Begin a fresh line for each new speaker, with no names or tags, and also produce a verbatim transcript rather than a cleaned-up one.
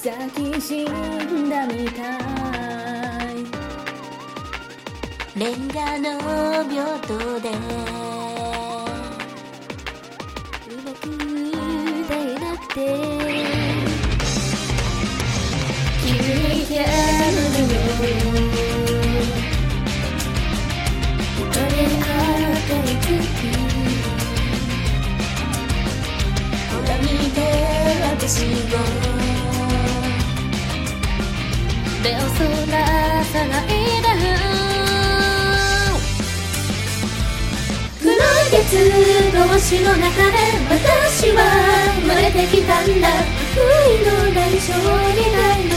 先死んだみたい。
レンガの病棟で
うまく歌えなくて君に出会うのよ。一人で会っていく日ほら見て私を目をそらさないで。黒い鉄格子の中で私は生まれてきたんだ。悔いのない勝利だよ。